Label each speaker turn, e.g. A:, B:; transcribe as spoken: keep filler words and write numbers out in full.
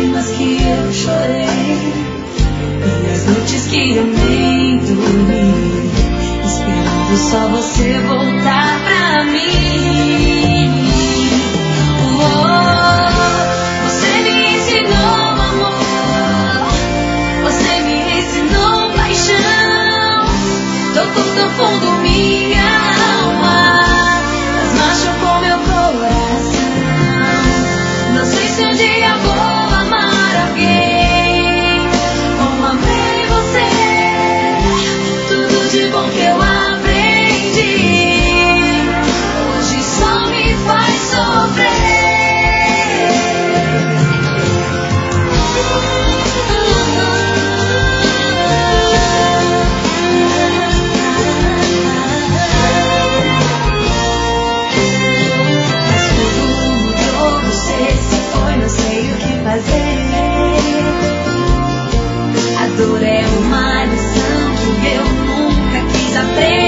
A: lágrimas que eu chorei e as noites que eu nem dormi, esperando só você voltar pra mim. Oh, você me ensinou amor, você me ensinou paixão, tocou tão fundo minha alma, mas machucou meu coração. Não sei se um dia vou amar alguém como amei você, tudo de bom que eu aprendi hoje só me faz sofrer. A dor é uma lição que eu nunca quis aprender.